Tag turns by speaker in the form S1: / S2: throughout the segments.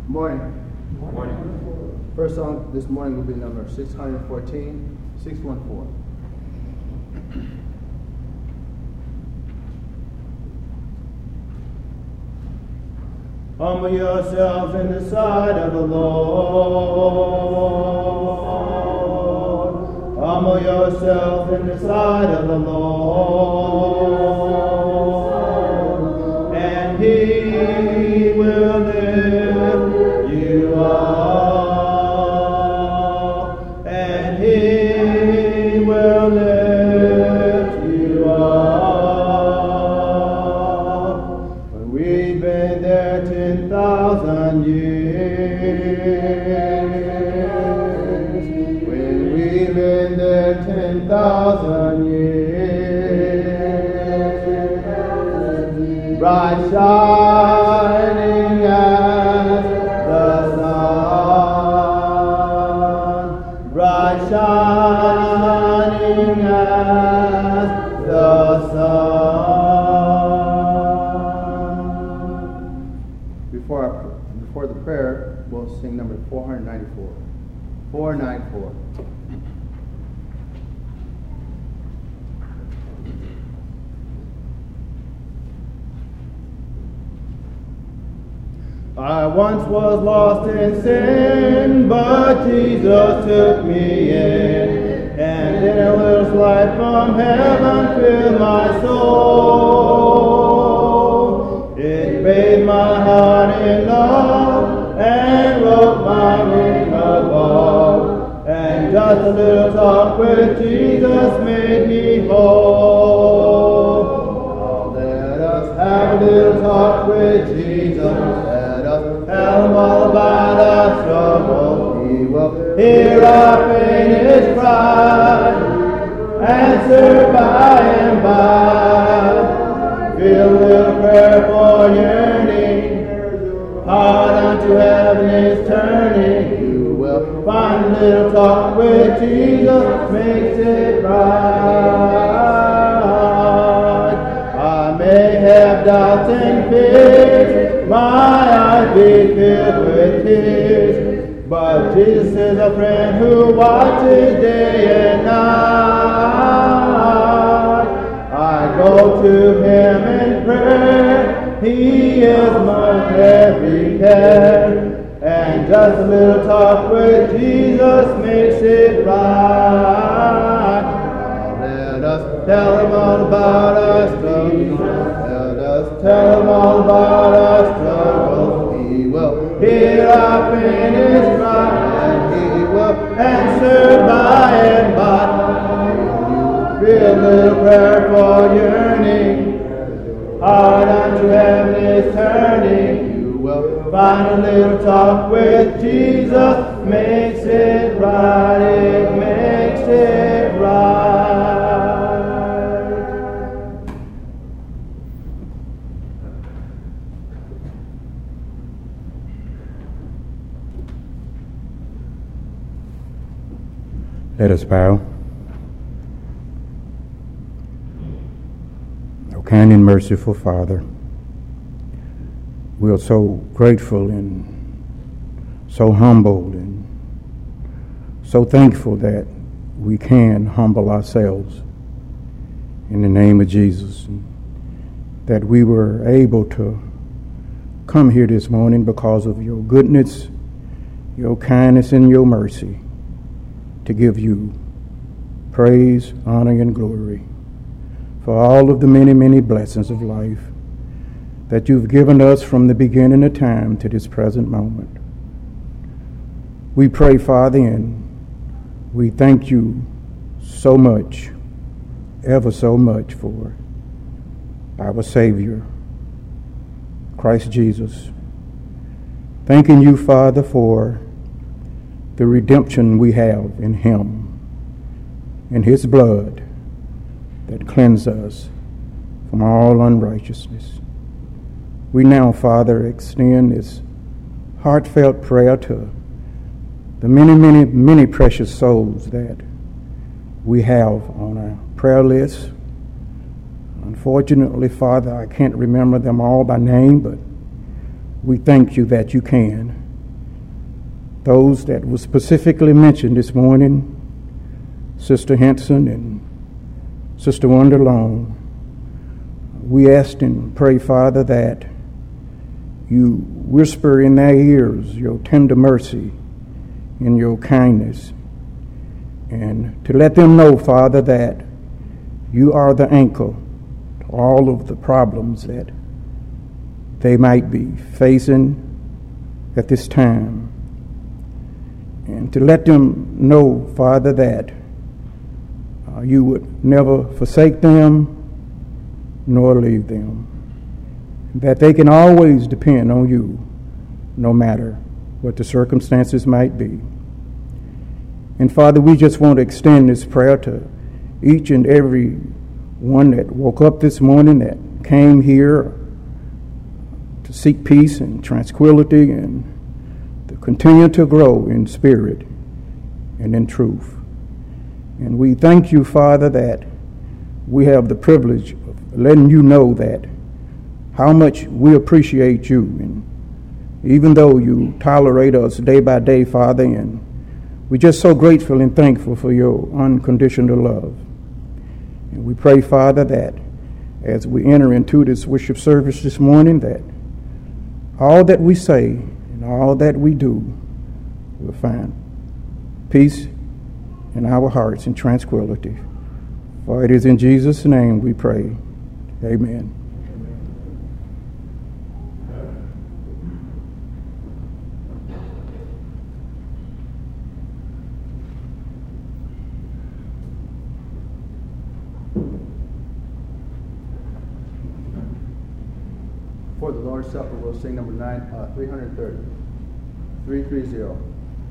S1: Morning.
S2: Morning.
S1: First song this morning will be number 614, 614.
S3: Humble yourselves in the sight of the Lord. Humble yourself in the sight of the Lord, and He will lift you up, and He will lift you up. When we've been there 10,000 years, when we've been there 10,000 years, bright shining as the sun, bright shining as the sun.
S1: Before the prayer, we'll sing number 494. 494.
S3: I once was lost in sin, but Jesus took me in, and in a little light from heaven filled my soul. It bathed my heart in love and wrote my name above, and just a little talk with Jesus made me whole. Oh, let us have a little talk with Jesus. Tell him all about our struggles. He will hear our faintest cry, answer by and by. Feel a little prayer for yearning, heart unto heaven is turning. You will find a little talk with Jesus, makes it right. I may have doubts and fears, my eyes be filled with tears, but Jesus is a friend who watches day and night. I go to him in prayer, he is my every care, and just a little talk with Jesus makes it right. Let us tell him all about our struggles. Tell him all about our struggles. He will hear our faintest cry, and he will answer by and by. Feel a little prayer for yearning, heart unto heaven is turning. You will find a little talk with Jesus, makes it right, it makes it right.
S4: Let us bow. O kind and merciful Father, we are so grateful and so humbled and so thankful that we can humble ourselves in the name of Jesus, and that we were able to come here this morning because of your goodness, your kindness, and your mercy, to give you praise, honor, and glory for all of the many, many blessings of life that you've given us from the beginning of time to this present moment. We pray, Father, and we thank you so much, ever so much, for our Savior, Christ Jesus. Thanking you, Father, for the redemption we have in him, in his blood that cleanses us from all unrighteousness. We now, Father, extend this heartfelt prayer to the many, many, many precious souls that we have on our prayer list. Unfortunately, Father, I can't remember them all by name, but we thank you that you can. those that were specifically mentioned this morning, Sister Henson and Sister Wanda Long. We ask and pray, Father, that you whisper in their ears your tender mercy and your kindness, and to let them know, Father, that you are the anchor to all of the problems that they might be facing at this time. And to let them know, Father, that you would never forsake them nor leave them, that they can always depend on you no matter what the circumstances might be. And Father, we just want to extend this prayer to each and every one that woke up this morning, that came here to seek peace and tranquility and to continue to grow in spirit and in truth. And we thank you, Father, that we have the privilege of letting you know that how much we appreciate you. And even though you tolerate us day by day, Father, and we're just so grateful and thankful for your unconditional love. And we pray, Father, that as we enter into this worship service this morning, that all that we say and all that we do will find peace in our hearts and tranquility. For it is in Jesus' name we pray. Amen.
S1: For the Lord's Supper, we'll sing number 330. 330.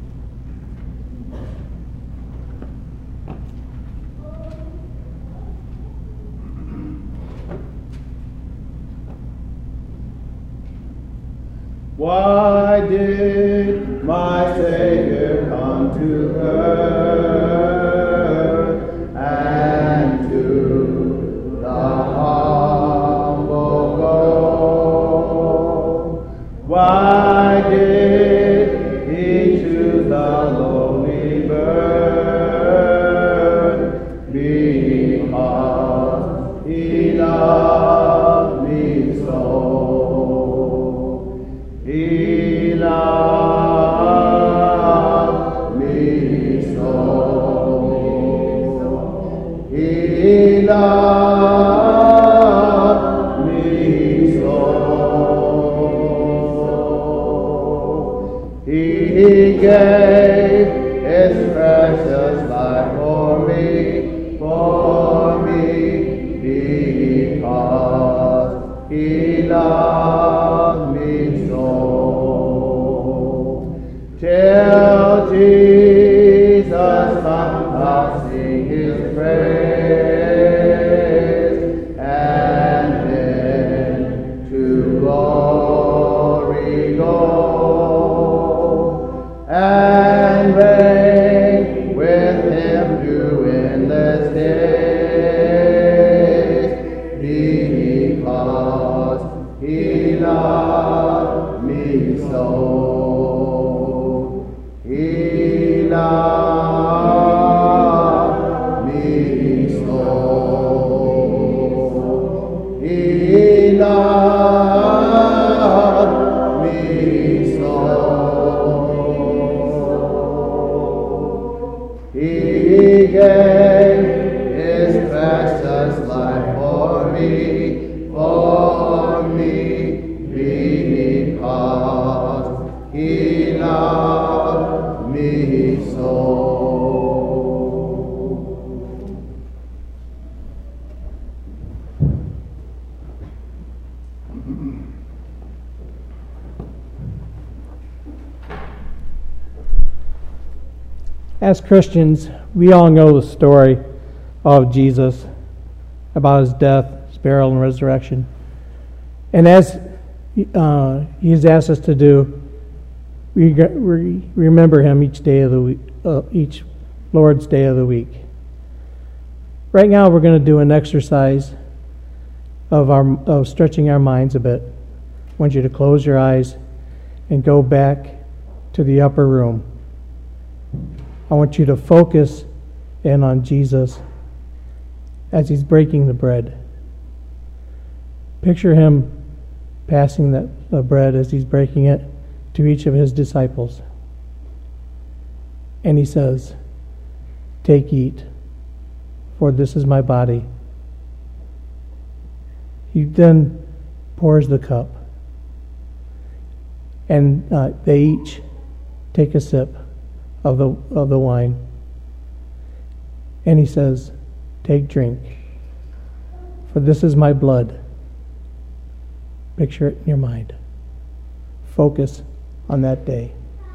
S3: Why did my Savior come to earth and to the humble go? Why did he choose the lowly birth? Because he loved me so. He loved me so. He loved me so. He gave his precious life for me, because he loved me so. Till Jesus comes, I'll sing his praise, and then to glory go, and reign with him through endless days, because he loved me so. He loved me so. He loved me so. He gave his precious life for me, because he loved me so.
S5: As Christians, we all know the story of Jesus, about his death, his burial, and resurrection. And as he's asked us to do, we remember him each day of the week, each Lord's Day of the week. Right now, we're going to do an exercise of stretching our minds a bit. I want you to close your eyes and go back to the upper room. I want you to focus in on Jesus as he's breaking the bread. Picture him passing the bread as he's breaking it to each of his disciples. And he says, "Take, eat, for this is my body." He then pours the cup. And they each take a sip of the wine. And he says, "Take, drink, for this is my blood." Picture it in your mind. Focus on that day.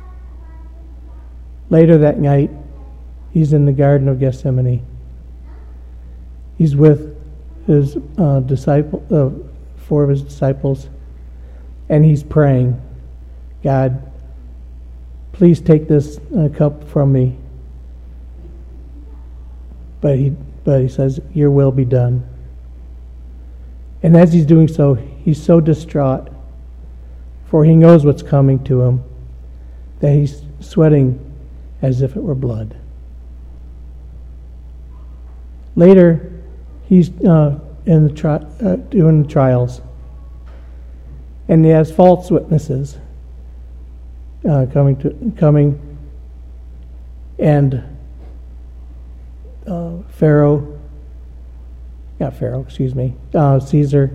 S5: Later that night, he's in the Garden of Gethsemane. He's with his four of his disciples, and he's praying, "God, please take this cup from me." But he says, "Your will be done." And as he's doing so, he's so distraught, for he knows what's coming to him, that he's sweating as if it were blood. Later, he's doing the trials, and he has false witnesses coming, and Caesar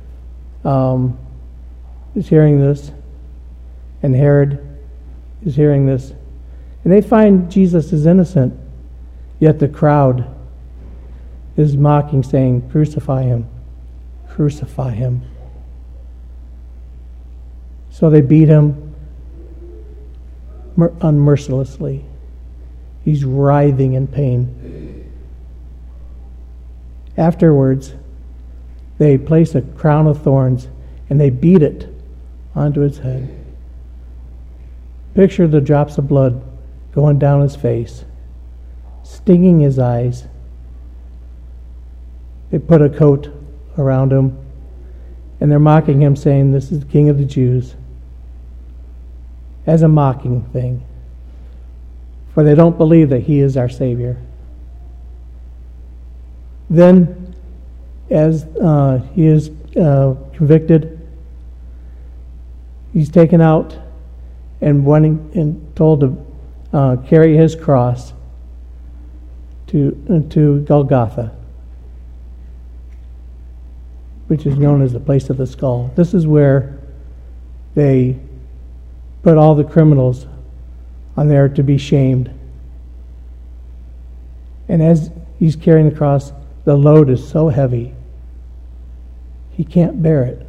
S5: is hearing this, and Herod is hearing this, and they find Jesus is innocent, yet the crowd is mocking, saying, "Crucify him, crucify him." So they beat him unmercilessly. He's writhing in pain. Afterwards, they place a crown of thorns and they beat it onto his head. Picture the drops of blood going down his face, stinging his eyes. They put a coat around him, and they're mocking him, saying, "This is the King of the Jews," as a mocking thing, for they don't believe that he is our Savior. Then, as he is convicted, he's taken out and told to carry his cross to Golgotha, which is known as the place of the skull. This is where they put all the criminals on there to be shamed. And as he's carrying the cross, the load is so heavy, he can't bear it.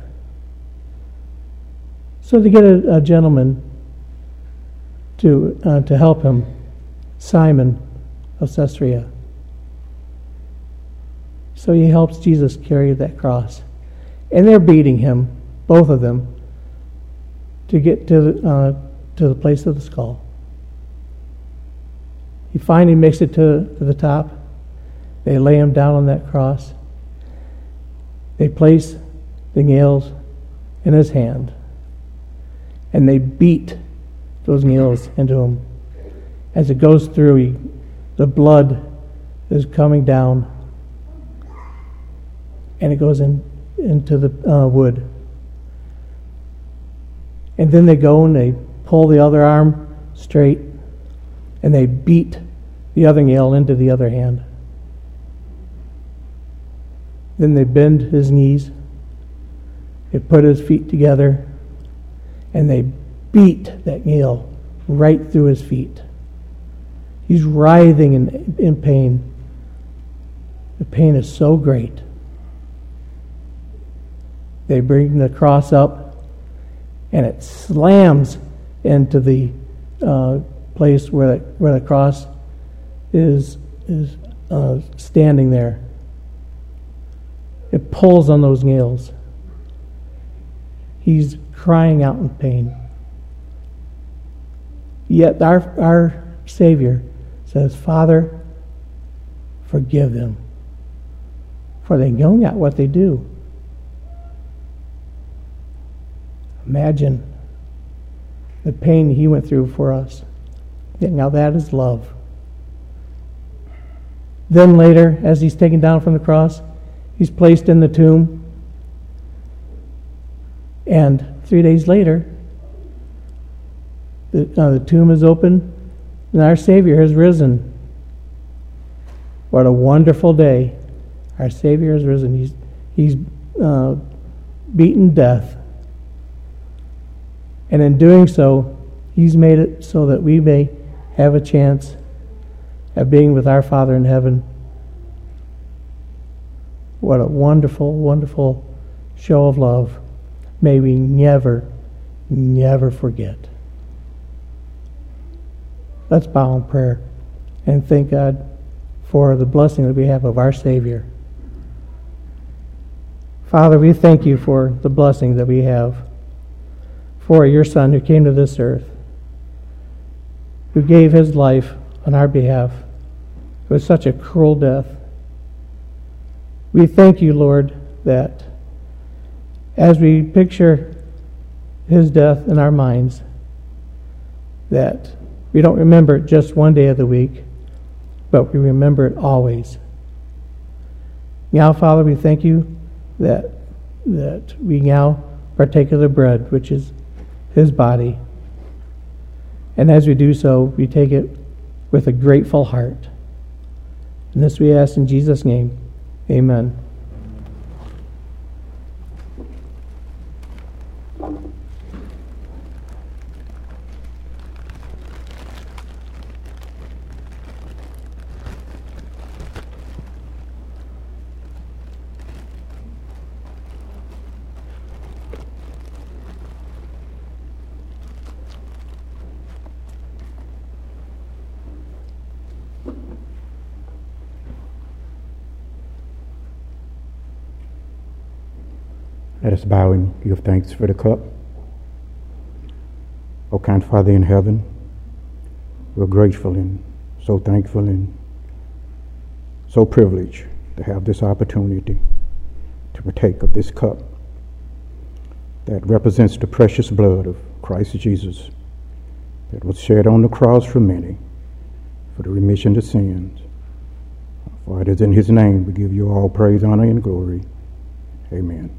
S5: So they get a gentleman to help him, Simon of Caesarea. So he helps Jesus carry that cross. And they're beating him, both of them, to get to the place of the skull. He finally makes it to the top. They lay him down on that cross. They place the nails in his hand, and they beat those nails into him. As it goes through, the blood is coming down, and it goes into the wood. And then they go and they pull the other arm straight, and they beat the other nail into the other hand. Then they bend his knees, they put his feet together, and they beat that nail right through his feet. He's writhing in pain. The pain is so great. They bring the cross up, and it slams into the place where the cross is standing there. It pulls on those nails. He's crying out in pain. Yet our Savior says, "Father, forgive them, for they know not what they do." Imagine the pain he went through for us. Now that is love. Then later, as he's taken down from the cross, he's placed in the tomb. And 3 days later, the tomb is open, and our Savior has risen. What a wonderful day. Our Savior has risen. He's beaten death. And in doing so, he's made it so that we may have a chance at being with our Father in heaven. What a wonderful, wonderful show of love. May we never, never forget. Let's bow in prayer and thank God for the blessing that we have of our Savior. Father, we thank you for the blessing that we have for your Son who came to this earth, who gave his life on our behalf. It was such a cruel death. We thank you, Lord, that as we picture his death in our minds, that we don't remember it just one day of the week, but we remember it always. Now, Father, we thank you that we now partake of the bread, which is his body. And as we do so, we take it with a grateful heart. And this we ask in Jesus' name. Amen.
S4: Let us bow and give thanks for the cup. O kind Father in heaven, we're grateful and so thankful and so privileged to have this opportunity to partake of this cup that represents the precious blood of Christ Jesus that was shed on the cross for many for the remission of sins. For it is in his name we give you all praise, honor, and glory. Amen.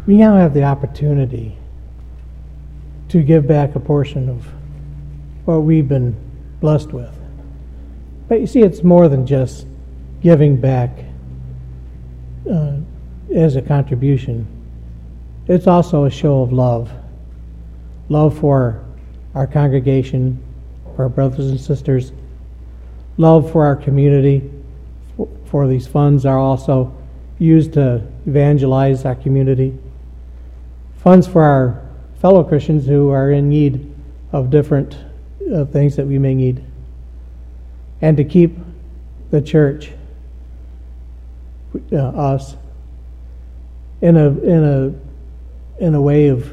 S5: we now have the opportunity to give back a portion of what we've been blessed with. But you see, it's more than just giving back as a contribution. It's also a show of love. Love for our congregation, for our brothers and sisters. Love for our community. For these funds are also used to evangelize our community. Funds for our fellow Christians who are in need of different things that we may need. And to keep the church, us, in a way of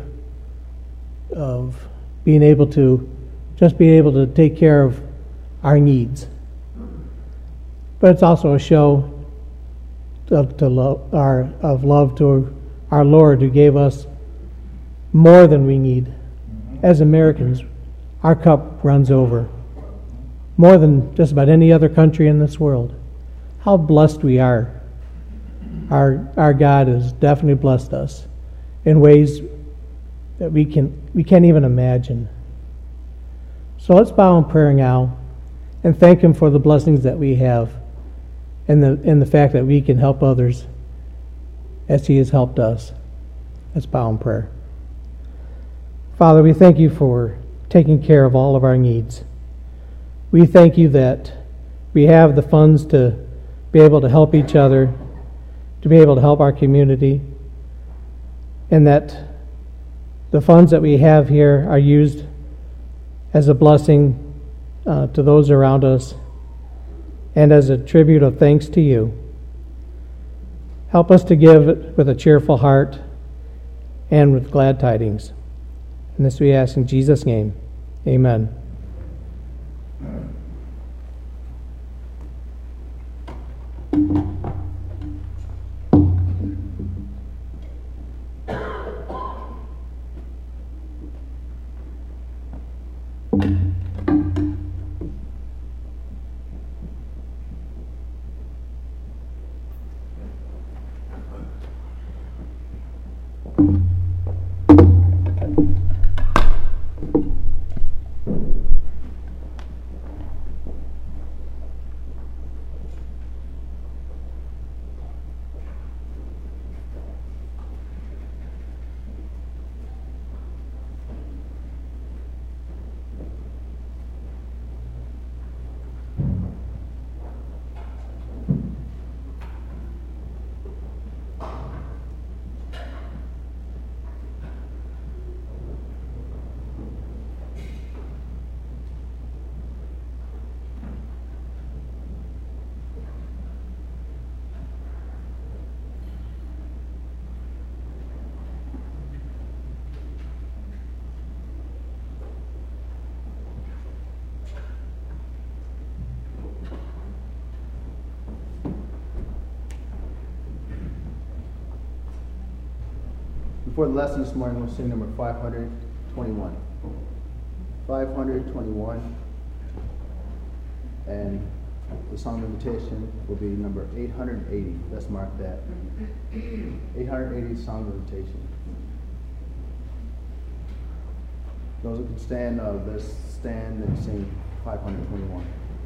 S5: being able to take care of our needs. But it's also a show of love to our Lord, who gave us more than we need. As Americans, our cup runs over. More than just about any other country in this world. How blessed we are. Our God has definitely blessed us in ways that we can't even imagine. So let's bow in prayer now and thank Him for the blessings that we have, and the fact that we can help others as He has helped us. Let's bow in prayer. Father, we thank You for taking care of all of our needs. We thank You that we have the funds to be able to help each other, to be able to help our community, and that the funds that we have here are used as a blessing to those around us and as a tribute of thanks to You. Help us to give it with a cheerful heart and with glad tidings. And this we ask in Jesus' name. Amen.
S1: For the lesson this morning, we'll sing number 521. 521. And the song invitation will be number 880. Let's mark that. 880 song invitation. Those who can stand, let's stand and sing 521.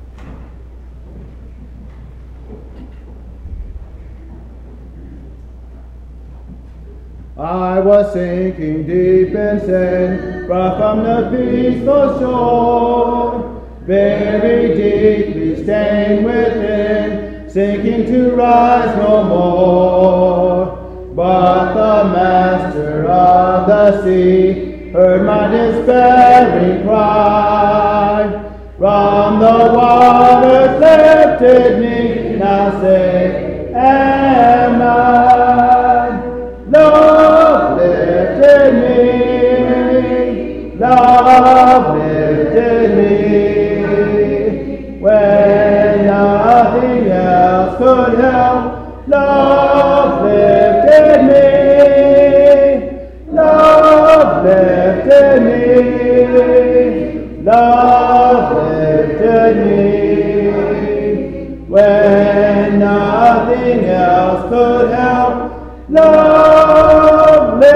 S3: I was sinking deep in sin, far from the peaceful shore, very deeply stained within, sinking to rise no more. But the Master of the sea heard my despairing cry. From the waters lifted me, now safe am I. Love lifted me, love lifted me, when nothing else could help. Love lifted me, love lifted me, love lifted me, when nothing else could help. Love lifted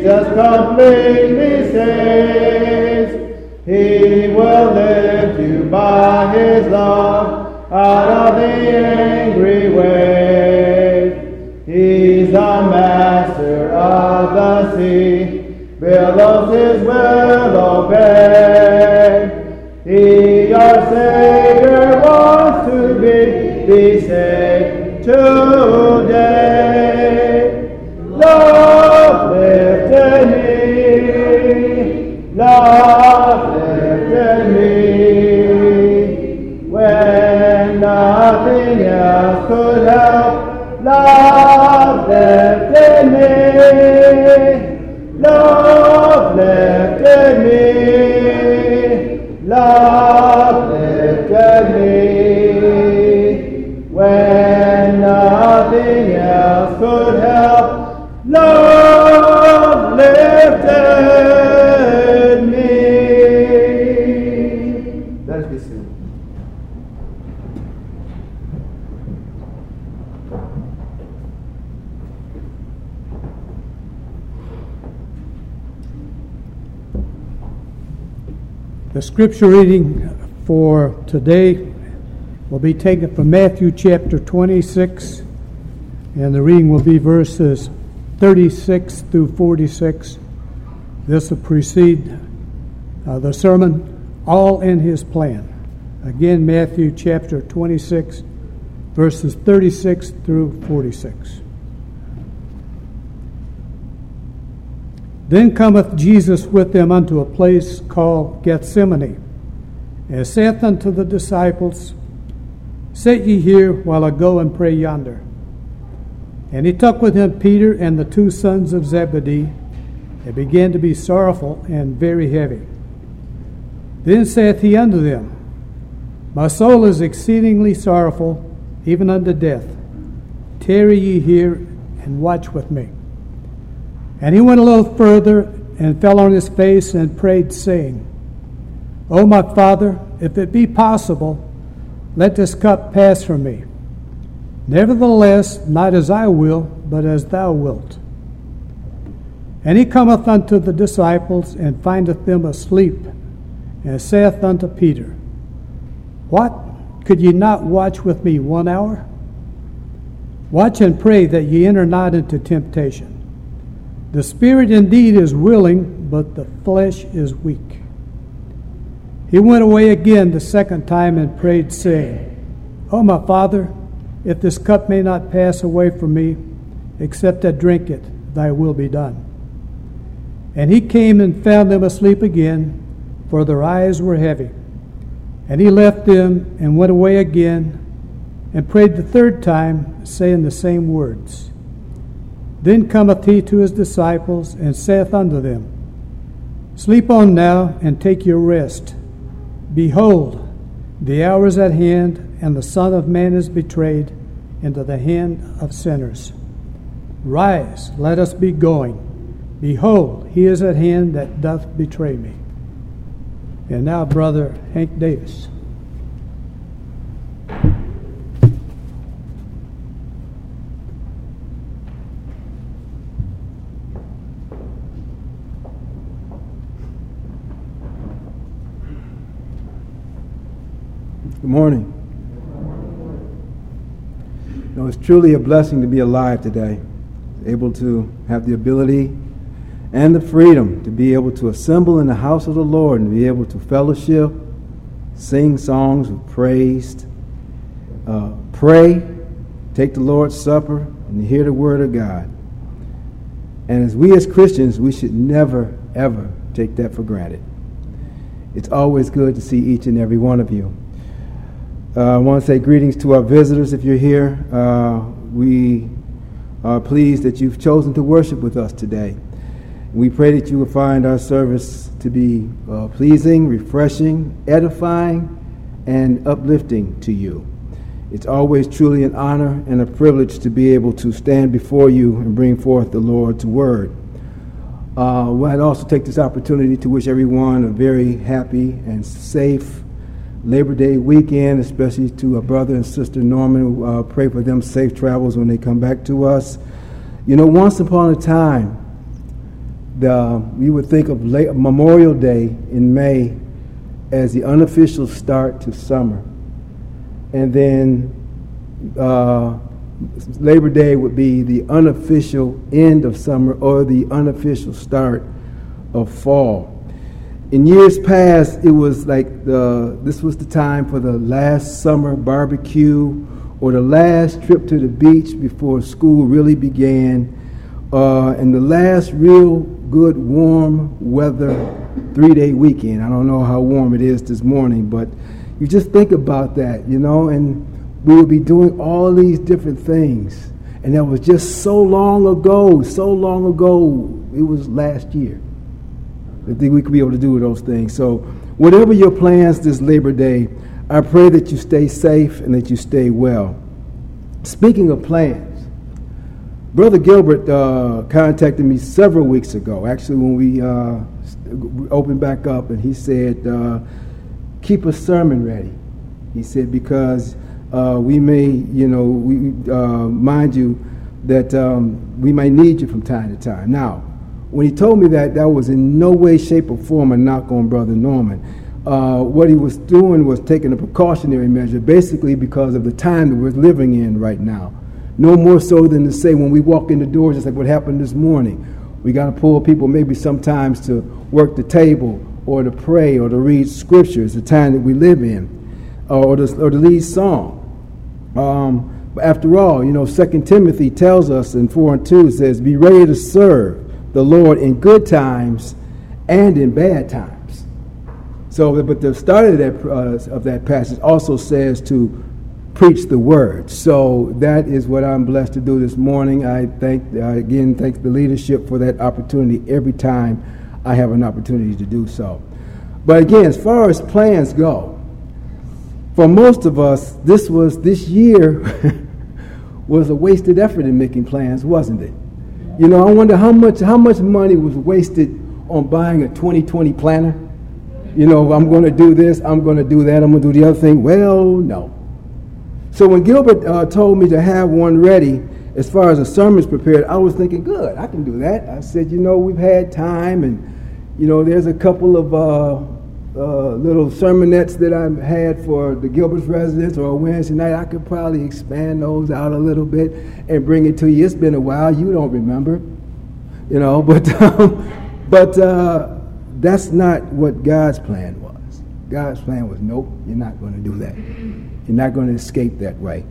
S3: Jesus completely saves. He will lift you by his love out of the angry waves. He's the master of the sea, billows his will obey. He, your Savior, wants to be saved today. Love lifted me, love lifted me, when nothing else could help. Love lifted me, love lifted me, love lifted me, when nothing else could help. Love lifted me. Let us be seated.
S6: The scripture reading for today will be taken from Matthew chapter 26, and the reading will be verses 36 through 46. This will precede the sermon, All in His Plan. Again, Matthew chapter 26, verses 36 through 46. Then cometh Jesus with them unto a place called Gethsemane, and saith unto the disciples, Sit ye here while I go and pray yonder. And he took with him Peter and the two sons of Zebedee, and began to be sorrowful and very heavy. Then saith he unto them, My soul is exceedingly sorrowful, even unto death. Tarry ye here and watch with me. And he went a little further and fell on his face and prayed, saying, O my Father, if it be possible, let this cup pass from me. Nevertheless, not as I will, but as thou wilt. And he cometh unto the disciples, and findeth them asleep, and saith unto Peter, What? Could ye not watch with me 1 hour? Watch and pray that ye enter not into temptation. The spirit indeed is willing, but the flesh is weak. He went away again the second time and prayed, saying, O my Father, if this cup may not pass away from me, except I drink it, thy will be done. And he came and found them asleep again, for their eyes were heavy. And he left them and went away again, and prayed the third time, saying the same words. Then cometh he to his disciples, and saith unto them, Sleep on now, and take your rest. Behold, the hour is at hand, and the Son of Man is betrayed into the hand of sinners. Rise, let us be going. Behold, he is at hand that doth betray me. And now, Brother Hank Davis.
S7: Good morning. You know, it's truly a blessing to be alive today, able to have the ability and the freedom to be able to assemble in the house of the Lord and be able to fellowship, sing songs of praise, pray, take the Lord's Supper, and hear the Word of God. And as we as Christians, we should never, ever take that for granted. It's always good to see each and every one of you. I want to say greetings to our visitors if you're here. We are pleased that you've chosen to worship with us today. We pray that you will find our service to be pleasing, refreshing, edifying, and uplifting to you. It's always truly an honor and a privilege to be able to stand before you and bring forth the Lord's word. I'd also take this opportunity to wish everyone a very happy and safe Labor Day weekend, especially to our brother and sister Norman. Pray for them safe travels when they come back to us. You know, once upon a time, we would think of Memorial Day in May as the unofficial start to summer. And then Labor Day would be the unofficial end of summer or the unofficial start of fall. In years past, it was like this was the time for the last summer barbecue or the last trip to the beach before school really began, and the last real good warm weather 3-day weekend. I don't know how warm it is this morning, but you just think about that, you know, and we would be doing all these different things. And that was just so long ago. It was last year. I think we could be able to do those things. So whatever your plans this Labor Day, I pray that you stay safe and that you stay well. Speaking of plans, Brother Gilbert contacted me several weeks ago, actually when we opened back up, and he said, keep a sermon ready. He said, because we may, mind you, that we might need you from time to time. Now, when he told me that was in no way, shape, or form a knock on Brother Norman. What he was doing was taking a precautionary measure, basically because of the time that we're living in right now. No more so than to say when we walk in the doors, just like what happened this morning, we got to pull people maybe sometimes to work the table or to pray or to read scriptures, the time that we live in, or to lead song. But after all, 2 Timothy tells us in 4:2 says, be ready to serve the Lord in good times and in bad times. So, but the start of that passage also says to preach the word. So that is what I'm blessed to do this morning. I thank the leadership for that opportunity every time I have an opportunity to do so. But again, as far as plans go, for most of us, this year was a wasted effort in making plans, wasn't it? I wonder how much money was wasted on buying a 2020 planner. I'm going to do this, I'm going to do that, I'm going to do the other thing. Well, no. So when Gilbert told me to have one ready, as far as the sermons prepared, I was thinking, good, I can do that. I said, we've had time, and, there's a couple of little sermonettes that I've had for the Gilbert's residents or Wednesday night. I could probably expand those out a little bit and bring it to you. It's been a while. You don't remember, but that's not what God's plan was. God's plan was, nope, you're not going to do that. You're not going to escape that way.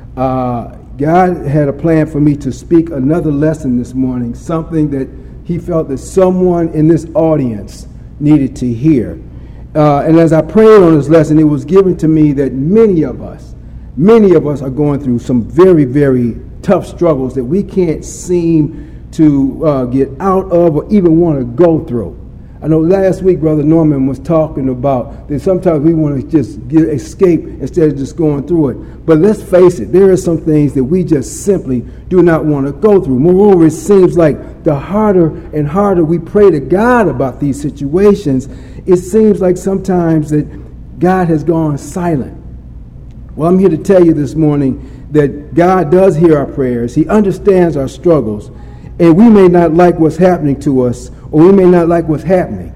S7: God had a plan for me to speak another lesson this morning, something that he felt that someone in this audience needed to hear. And as I prayed on this lesson, it was given to me that many of us are going through some very, very tough struggles that we can't seem to get out of or even want to go through. I know last week Brother Norman was talking about that sometimes we want to just escape instead of just going through it. But let's face it, there are some things that we just simply do not want to go through. Moreover, it seems like the harder and harder we pray to God about these situations, it seems like sometimes that God has gone silent. Well, I'm here to tell you this morning that God does hear our prayers. He understands our struggles. And we may not like what's happening to us, or we may not like what's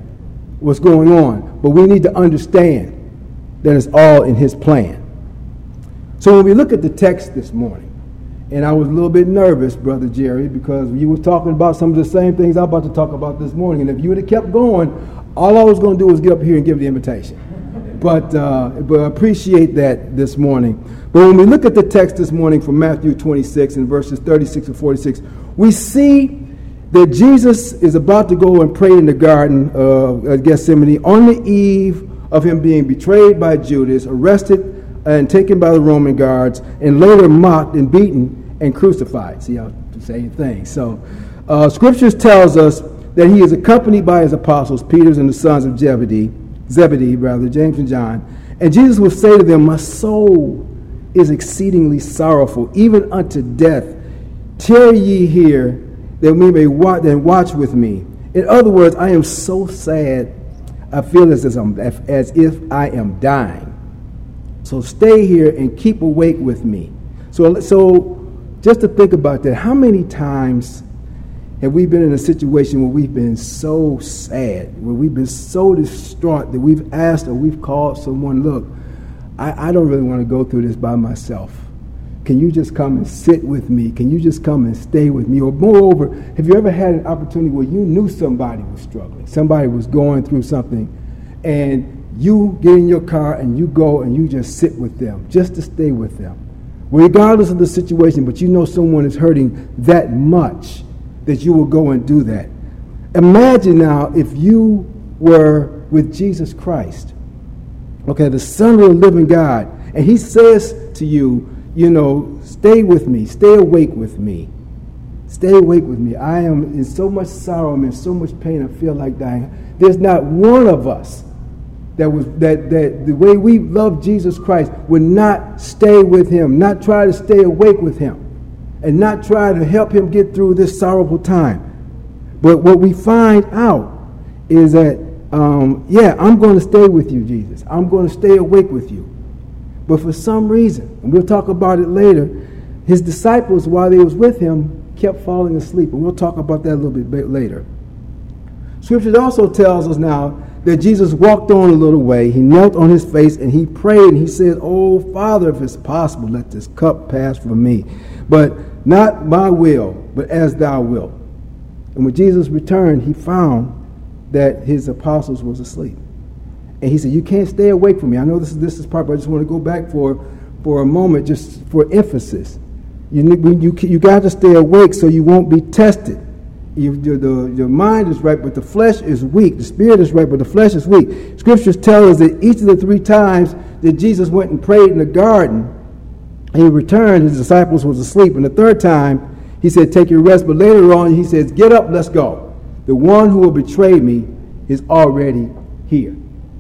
S7: going on, but we need to understand that it's all in his plan. So when we look at the text this morning, and I was a little bit nervous, Brother Jerry, because you were talking about some of the same things I'm about to talk about this morning, and if you would have kept going, all I was going to do was get up here and give the invitation. But I appreciate that this morning. But when we look at the text this morning from Matthew 26 and verses 36 and 46, we see that Jesus is about to go and pray in the Garden of Gethsemane on the eve of him being betrayed by Judas, arrested and taken by the Roman guards, and later mocked and beaten and crucified. See how the same thing. So Scriptures tells us that he is accompanied by his apostles, Peter and the sons of Zebedee, James and John. And Jesus will say to them, my soul is exceedingly sorrowful, even unto death. Tarry ye here, that we may watch with me. In other words, I am so sad, I feel as if I am dying. So stay here and keep awake with me. So just to think about that, how many times have we been in a situation where we've been so sad, where we've been so distraught that we've asked or we've called someone, look, I don't really want to go through this by myself. Can you just come and sit with me? Can you just come and stay with me? Or moreover, have you ever had an opportunity where you knew somebody was struggling, somebody was going through something, and you get in your car and you go and you just sit with them, just to stay with them, regardless of the situation, but you know someone is hurting that much that you will go and do that. Imagine now if you were with Jesus Christ, okay, the Son of the living God, and he says to you, you know, stay with me, stay awake with me, stay awake with me. I am in so much sorrow, I'm in so much pain, I feel like dying. There's not one of us that the way we love Jesus Christ would not stay with him, not try to stay awake with him, and not try to help him get through this sorrowful time. But what we find out is that, I'm going to stay with you, Jesus. I'm going to stay awake with you. But for some reason, and we'll talk about it later, his disciples, while they was with him, kept falling asleep. And we'll talk about that a little bit later. Scripture also tells us now that Jesus walked on a little way. He knelt on his face and he prayed and he said, "Oh, Father, if it's possible, let this cup pass from me. But not my will, but as thou wilt." And when Jesus returned, he found that his apostles was asleep. And he said, "You can't stay awake from me." I know this is part, but I just want to go back for a moment, just for emphasis. You got to stay awake so you won't be tested. Your mind is right, but the flesh is weak. The spirit is right, but the flesh is weak. Scriptures tell us that each of the 3 times that Jesus went and prayed in the garden, and he returned, his disciples was asleep. And the 3rd time, he said, "Take your rest." But later on, he says, "Get up, let's go. The one who will betray me is already here."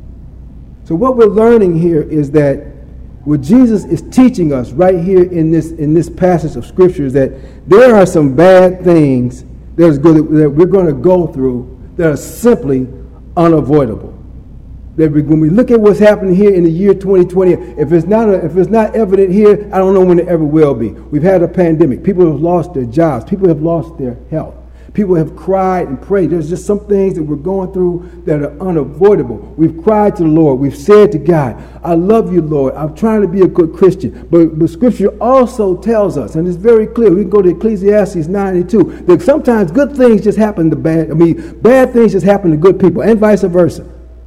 S7: So what we're learning here is that what Jesus is teaching us right here in this passage of Scripture is that there are some bad things that we're going to go through that are simply unavoidable. That when we look at what's happening here in the year 2020, if it's not evident here, I don't know when it ever will be. We've had a pandemic. People have lost their jobs. People have lost their health. People have cried and prayed. There's just some things that we're going through that are unavoidable. We've cried to the Lord. We've said to God, "I love you, Lord. I'm trying to be a good Christian." But Scripture also tells us, and it's very clear, we can go to Ecclesiastes 9:2, that sometimes good things just happen to bad things just happen to good people, and vice versa.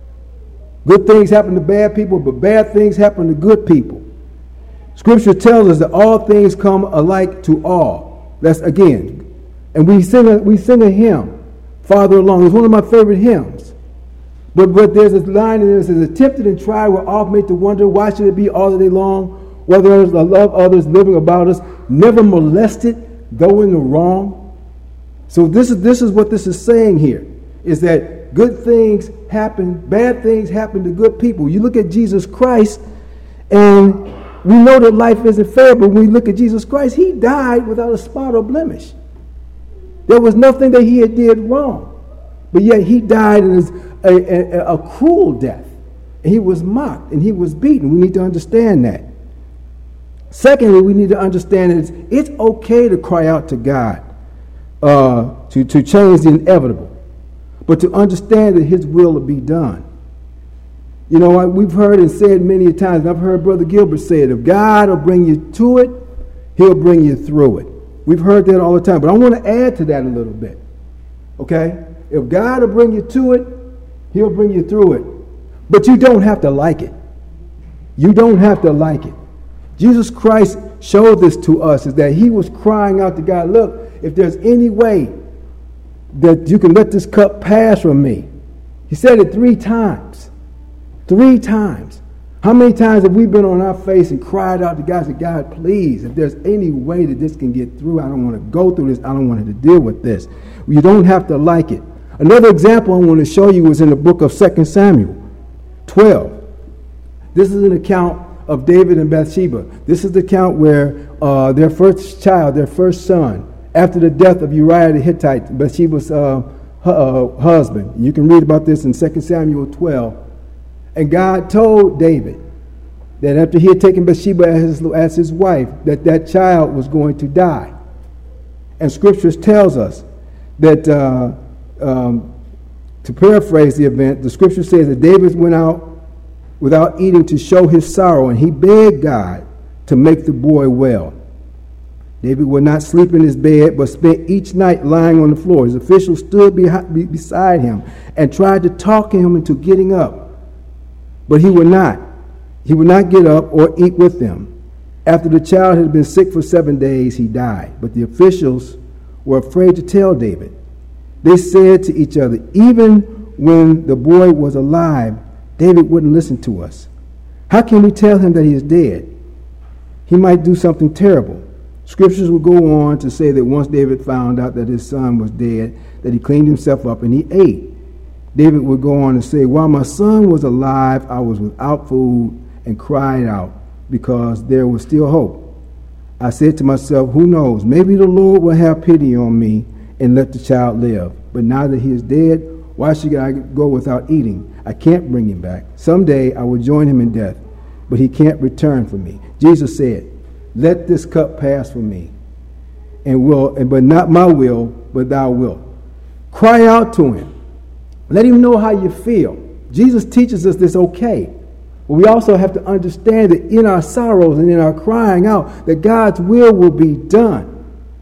S7: Good things happen to bad people, but bad things happen to good people. Scripture tells us that all things come alike to all. That's again. And we sing a hymn, "Farther Along." It's one of my favorite hymns. But there's a line in there that says, "Tempted and tried, we're oft made to wonder, why should it be all the day long? Whether others love others living about us, never molested, though in the wrong." So this is what this is saying here, is that good things happen, bad things happen to good people. You look at Jesus Christ, and we know that life isn't fair, but when we look at Jesus Christ, he died without a spot or blemish. There was nothing that he had did wrong, but yet he died in a cruel death. He was mocked and he was beaten. We need to understand that. Secondly, we need to understand that it's okay to cry out to God to change the inevitable, but to understand that his will will be done. You know, we've heard and said many times, and I've heard Brother Gilbert say it, if God will bring you to it, he'll bring you through it. We've heard that all the time, but I want to add to that a little bit. Okay? If God will bring you to it, he'll bring you through it. But you don't have to like it. You don't have to like it. Jesus Christ showed this to us, is that he was crying out to God, "Look, if there's any way that you can let this cup pass from me." He said it 3 times. 3 times. How many times have we been on our face and cried out to God, said, "God, please, if there's any way that this can get through, I don't want to go through this. I don't want to deal with this." You don't have to like it. Another example I want to show you is in the book of 2 Samuel 12. This is an account of David and Bathsheba. This is the account where their first child, their first son, after the death of Uriah the Hittite, Bathsheba's husband. You can read about this in 2 Samuel 12. And God told David that after he had taken Bathsheba as his wife, that child was going to die. And Scriptures tells us that, to paraphrase the event, the scripture says that David went out without eating to show his sorrow, and he begged God to make the boy well. David would not sleep in his bed, but spent each night lying on the floor. His officials stood beside him and tried to talk him into getting up, but he would not. He would not get up or eat with them. After the child had been sick for 7 days, he died. But the officials were afraid to tell David. They said to each other, even when the boy was alive, David wouldn't listen to us. How can we tell him that he is dead? He might do something terrible. Scriptures will go on to say that once David found out that his son was dead, that he cleaned himself up and he ate. David would go on to say, while my son was alive, I was without food and cried out because there was still hope. I said to myself, who knows, maybe the Lord will have pity on me and let the child live. But now that he is dead, why should I go without eating? I can't bring him back. Someday I will join him in death, but he can't return for me. Jesus said, let this cup pass from me, but not my will, but thy will. Cry out to him. Let him know how you feel. Jesus teaches us this okay. But we also have to understand that in our sorrows and in our crying out, that God's will be done.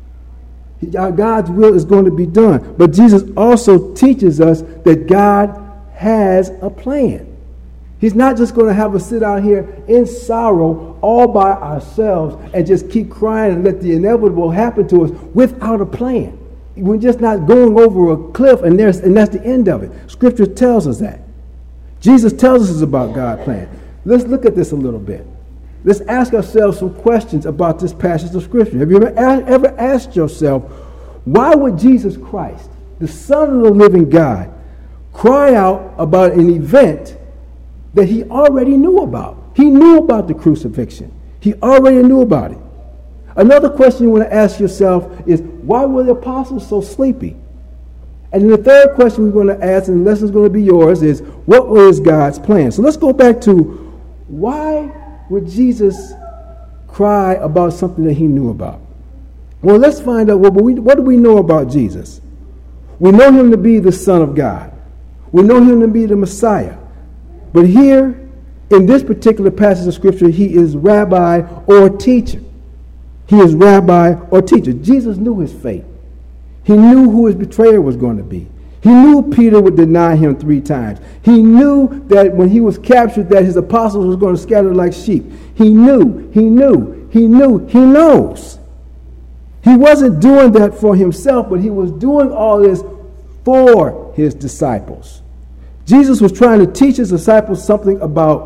S7: God's will is going to be done. But Jesus also teaches us that God has a plan. He's not just going to have us sit out here in sorrow all by ourselves and just keep crying and let the inevitable happen to us without a plan. We're just not going over a cliff and that's the end of it. Scripture tells us that. Jesus tells us about God's plan. Let's look at this a little bit. Let's ask ourselves some questions about this passage of Scripture. Have you ever asked yourself, why would Jesus Christ, the Son of the living God, cry out about an event that he already knew about? He knew about the crucifixion. He already knew about it. Another question you want to ask yourself is, why were the apostles so sleepy? And then the third question we're going to ask, and the lesson's going to be yours, is what was God's plan? So let's go back to, why would Jesus cry about something that he knew about? Well, let's find out, what do we know about Jesus? We know him to be the Son of God. We know him to be the Messiah. But here, in this particular passage of Scripture, he is rabbi or teacher. He is rabbi or teacher. Jesus knew his fate. He knew who his betrayer was going to be. He knew Peter would deny him 3 times. He knew that when he was captured that his apostles was going to scatter like sheep. He knows. He wasn't doing that for himself, but he was doing all this for his disciples. Jesus was trying to teach his disciples something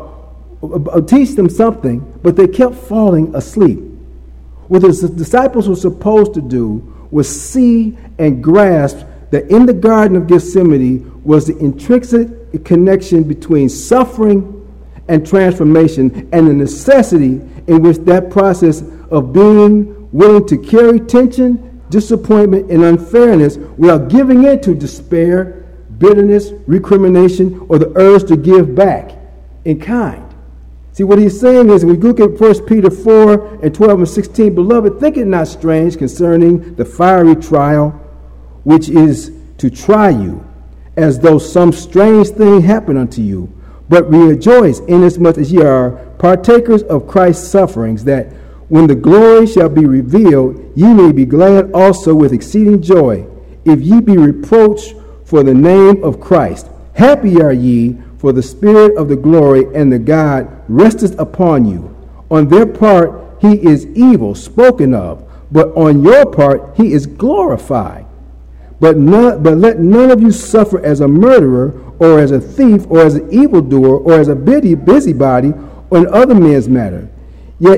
S7: teach them something, but they kept falling asleep. What the disciples were supposed to do was see and grasp that in the Garden of Gethsemane was the intrinsic connection between suffering and transformation, and the necessity in which that process of being willing to carry tension, disappointment, and unfairness without giving in to despair, bitterness, recrimination, or the urge to give back in kind. See, what he's saying is, when we look at 1 Peter 4 and 12 and 16, beloved, think it not strange concerning the fiery trial, which is to try you, as though some strange thing happened unto you. But rejoice, inasmuch as ye are partakers of Christ's sufferings, that when the glory shall be revealed, ye may be glad also with exceeding joy, if ye be reproached for the name of Christ. Happy are ye, for the Spirit of the glory and the God resteth upon you. On their part he is evil spoken of, but on your part he is glorified. But let none of you suffer as a murderer, or as a thief, or as an evildoer, or as a busybody on other men's matter. Yet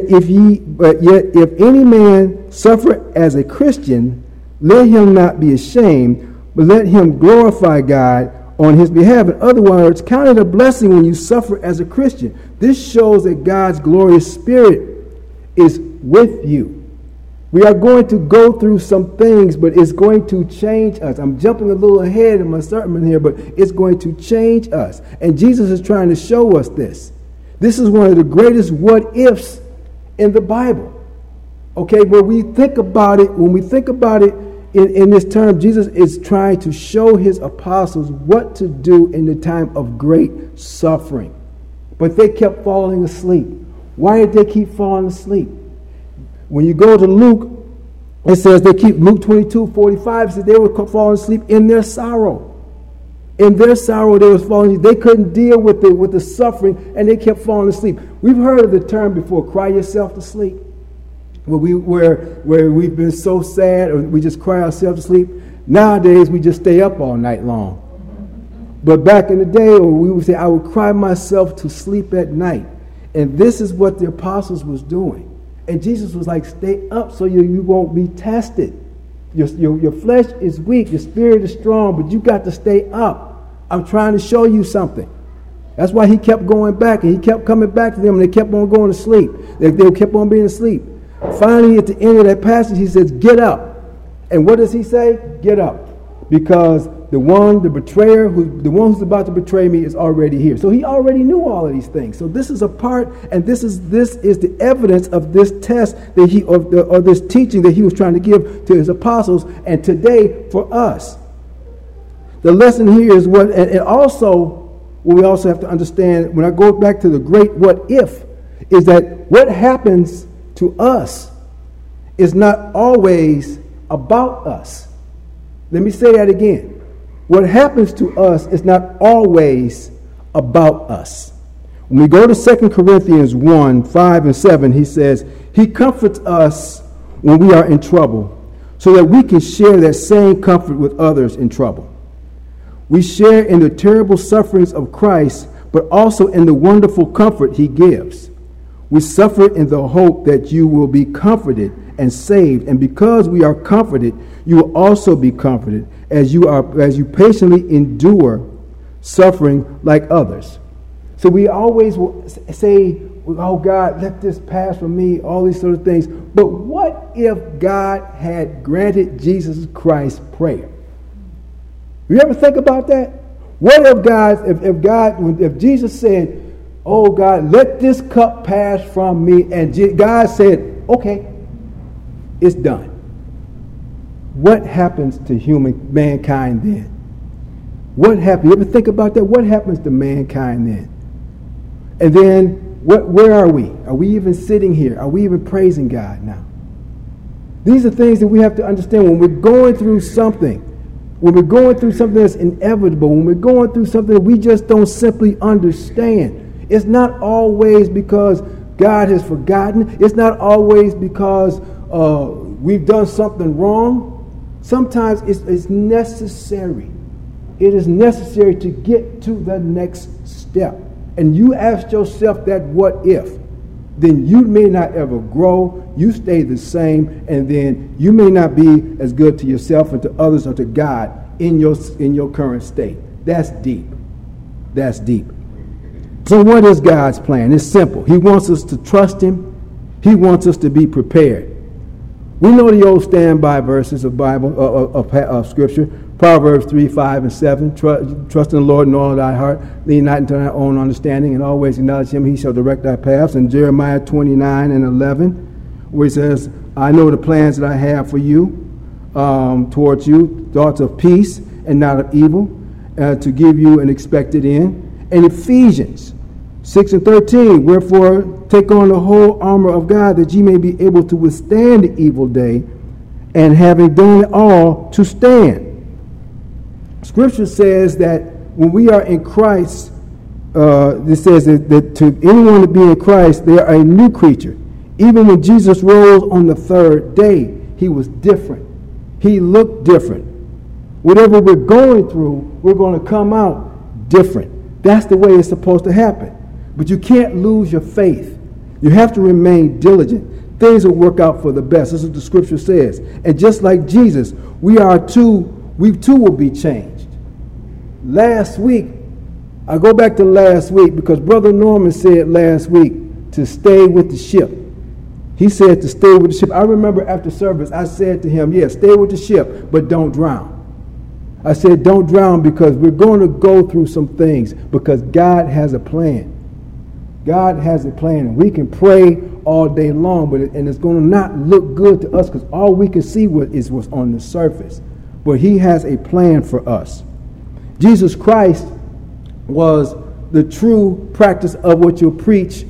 S7: if any man suffer as a Christian, let him not be ashamed, but let him glorify God on his behalf. In other words, count it a blessing when you suffer as a Christian. This shows that God's glorious Spirit is with you. We are going to go through some things, but it's going to change us. I'm jumping a little ahead in my sermon here, but it's going to change us. And Jesus is trying to show us this. This is one of the greatest what-ifs in the Bible. Okay, when we think about it in this term, Jesus is trying to show his apostles what to do in the time of great suffering. But they kept falling asleep. Why did they keep falling asleep? When you go to Luke, it says Luke 22:45 says they were falling asleep in their sorrow. In their sorrow, they was falling asleep. They couldn't deal with the suffering, and they kept falling asleep. We've heard of the term before, cry yourself to sleep. Where we've been so sad, or we just cry ourselves to sleep. Nowadays, we just stay up all night long. But back in the day, we would say, I would cry myself to sleep at night. And this is what the apostles was doing. And Jesus was like, stay up so you won't be tested. Your flesh is weak, your spirit is strong, but you got to stay up. I'm trying to show you something. That's why he kept going back, and he kept coming back to them, and they kept on going to sleep. They kept on being asleep. Finally, at the end of that passage, he says, get up. And what does he say? Get up. Because the betrayer, the one who's about to betray me is already here. So he already knew all of these things. So this is a part, and this is the evidence of this test that or this teaching that he was trying to give to his apostles, and today for us. The lesson here is and also what we also have to understand when I go back to the great what if, is that what happens to us is not always about us. Let me say that again. What happens to us is not always about us. When we go to 2 Corinthians 1:5-7, he says, he comforts us when we are in trouble so that we can share that same comfort with others in trouble. We share in the terrible sufferings of Christ, but also in the wonderful comfort he gives. We suffer in the hope that you will be comforted and saved, and because we are comforted, you will also be comforted as you patiently endure suffering like others. So we always will say, oh God, let this pass from me, all these sort of things. But what if God had granted Jesus Christ's prayer? You ever think about that? What if Jesus said, oh God, let this cup pass from me, and God said, okay, it's done. What happens to mankind then? What happens? You ever think about that? What happens to mankind then? And then, where are we? Are we even sitting here? Are we even praising God now? These are things that we have to understand when we're going through something. When we're going through something that's inevitable, when we're going through something that we just don't simply understand. It's not always because God has forgotten. It's not always because we've done something wrong. Sometimes it's necessary. It is necessary to get to the next step. And you ask yourself that what if, then you may not ever grow, you stay the same, and then you may not be as good to yourself and to others or to God in your current state. That's deep. That's deep. So what is God's plan? It's simple. He wants us to trust him. He wants us to be prepared. We know the old standby verses of Bible of Scripture. Proverbs 3:5-7. Trust in the Lord in all thy heart. Lean not into thy own understanding, and always acknowledge him. He shall direct thy paths. And Jeremiah 29:11, where he says, I know the plans that I have for you, towards you, thoughts of peace and not of evil, to give you an expected end. And Ephesians 6:13, wherefore take on the whole armor of God, that ye may be able to withstand the evil day, and having done it all, to stand. Scripture says that when we are in Christ, it says that to anyone to be in Christ, they are a new creature. Even when Jesus rose on the third day, he was different. He looked different. Whatever we're going through, we're going to come out different. That's the way it's supposed to happen. But you can't lose your faith. You have to remain diligent. Things will work out for the best. This is what the Scripture says. And just like Jesus, we too will be changed. Last week, I go back to last week because Brother Norman said last week to stay with the ship. He said to stay with the ship. I remember after service, I said to him, yes, stay with the ship, but don't drown. I said, don't drown because we're going to go through some things because God has a plan. God has a plan, and we can pray all day long, and it's going to not look good to us because all we can see is what's on the surface. But he has a plan for us. Jesus Christ was the true practice of what you preacher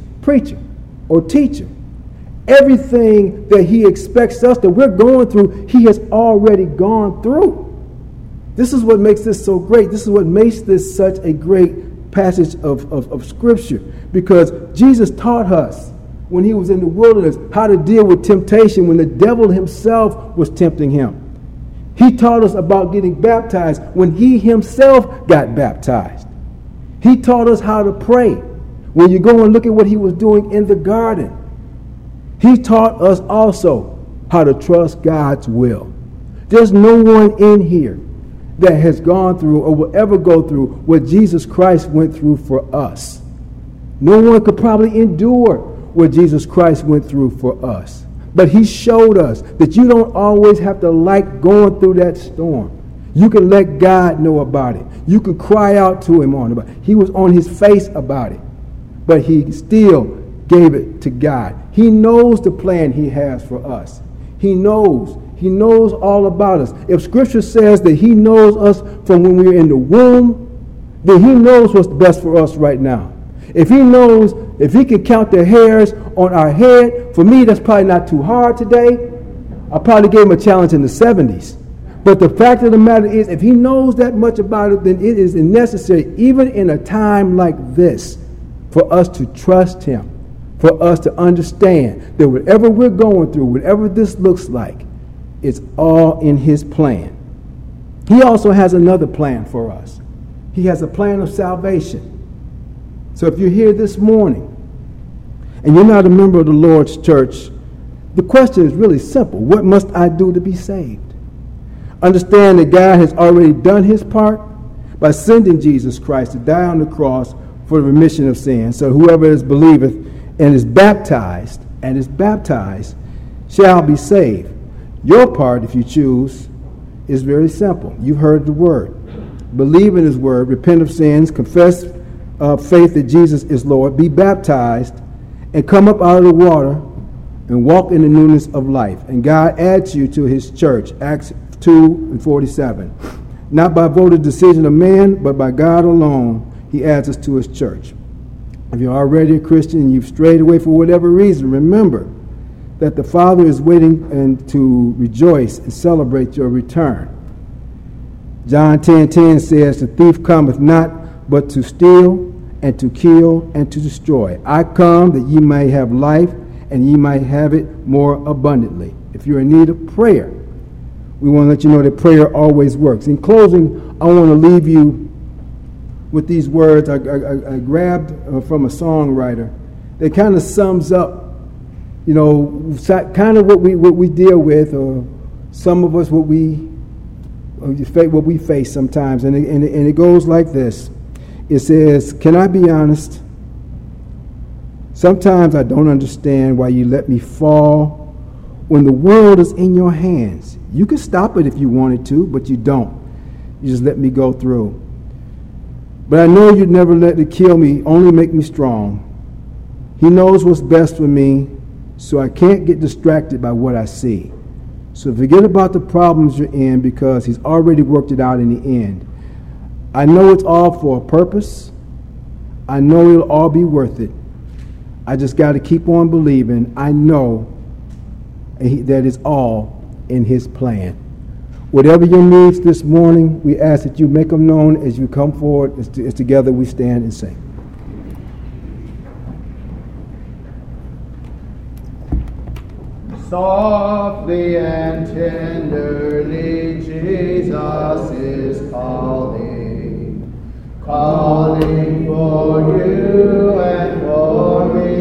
S7: or teacher. Everything that he expects us that we're going through, he has already gone through. This is what makes this so great. This is what makes this such a great passage of Scripture, because Jesus taught us when he was in the wilderness how to deal with temptation when the devil himself was tempting him. He taught us about getting baptized when he himself got baptized. He taught us how to pray when you go and look at what he was doing in the garden. He taught us also how to trust God's will. There's no one in here that has gone through or will ever go through what Jesus Christ went through for us. No one could probably endure what Jesus Christ went through for us. But he showed us that you don't always have to like going through that storm. You can let God know about it. You can cry out to him on about it. He was on his face about it, but he still gave it to God. He knows the plan he has for us. He knows all about us. If Scripture says that he knows us from when we were in the womb, then he knows what's best for us right now. If he can count the hairs on our head, for me, that's probably not too hard today. I probably gave him a challenge in the 70s. But the fact of the matter is, if he knows that much about it, then it is necessary, even in a time like this, for us to trust him, for us to understand that whatever we're going through, whatever this looks like, it's all in his plan. He also has another plan for us. He has a plan of salvation. So if you're here this morning and you're not a member of the Lord's church, the question is really simple. What must I do to be saved? Understand that God has already done his part by sending Jesus Christ to die on the cross for the remission of sins. So whoever is believeth and is baptized shall be saved. Your part, if you choose, is very simple. You've heard the word. Believe in his word, repent of sins, confess faith that Jesus is Lord, be baptized, and come up out of the water and walk in the newness of life. And God adds you to his church, Acts 2:47. Not by voted decision of man, but by God alone, he adds us to his church. If you're already a Christian and you've strayed away for whatever reason, remember that the Father is waiting and to rejoice and celebrate your return. John 10:10 says, the thief cometh not but to steal and to kill and to destroy. I come that ye may have life and ye might have it more abundantly. If you're in need of prayer, we want to let you know that prayer always works. In closing, I want to leave you with these words I grabbed from a songwriter that kind of sums up, kind of what we deal with, or some of us what we face sometimes, and it goes like this. It says, "Can I be honest? Sometimes I don't understand why you let me fall when the world is in your hands. You could stop it if you wanted to, but you don't. You just let me go through. But I know you'd never let it kill me, only make me strong. He knows what's best for me, so I can't get distracted by what I see. So forget about the problems you're in, because he's already worked it out in the end. I know it's all for a purpose. I know it'll all be worth it. I just got to keep on believing. I know that it's all in his plan." Whatever your needs this morning, we ask that you make them known as you come forward, as together we stand and sing.
S3: Softly and tenderly Jesus is calling, calling for you and for me.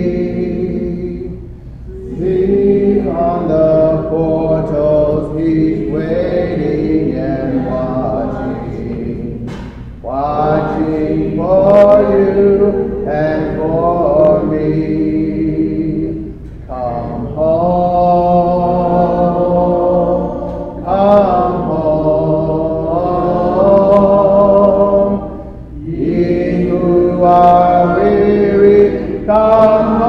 S3: See on the portals he's waiting and watching, watching for you and for me. Come home, come home, ye who are weary come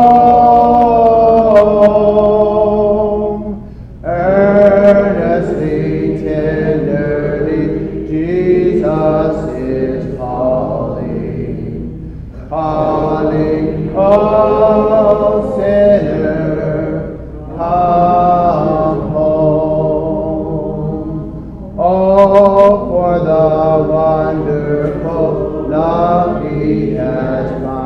S3: home. Earnestly, tenderly, Jesus is calling, calling, oh sinner, come home. Oh, for the wonderful love He has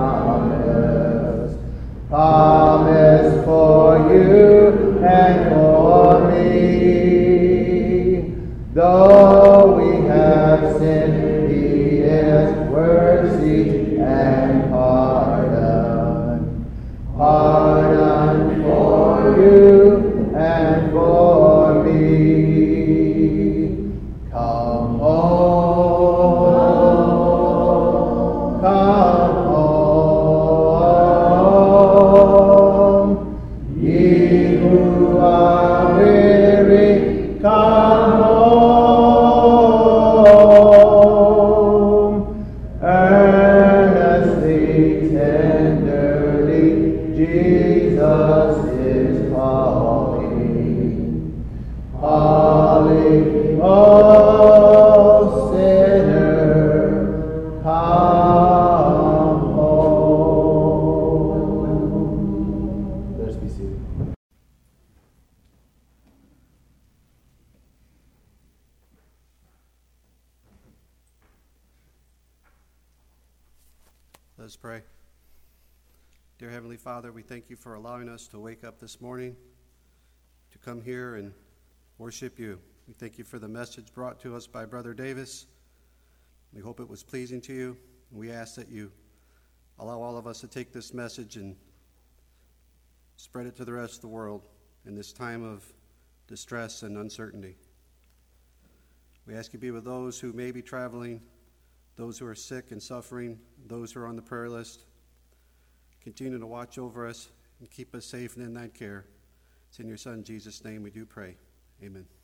S3: promised for you and for me. Though we have sinned, He is mercy and pardon. Pardon for you and for me. Come home, come home. Ye who are weary, come home. Earnestly, tenderly, Jesus is calling, calling, oh sinner, come home.
S1: Let us be seated.
S2: Let us pray. Dear Heavenly Father, we thank you for allowing us to wake up this morning, to come here and worship you. We thank you for the message brought to us by Brother Davis. We hope it was pleasing to you. We ask that you allow all of us to take this message and spread it to the rest of the world in this time of distress and uncertainty. We ask you to be with those who may be traveling, those who are sick and suffering, those who are on the prayer list. Continue to watch over us and keep us safe and in thy care. It's in your Son, Jesus' name, we do pray. Amen.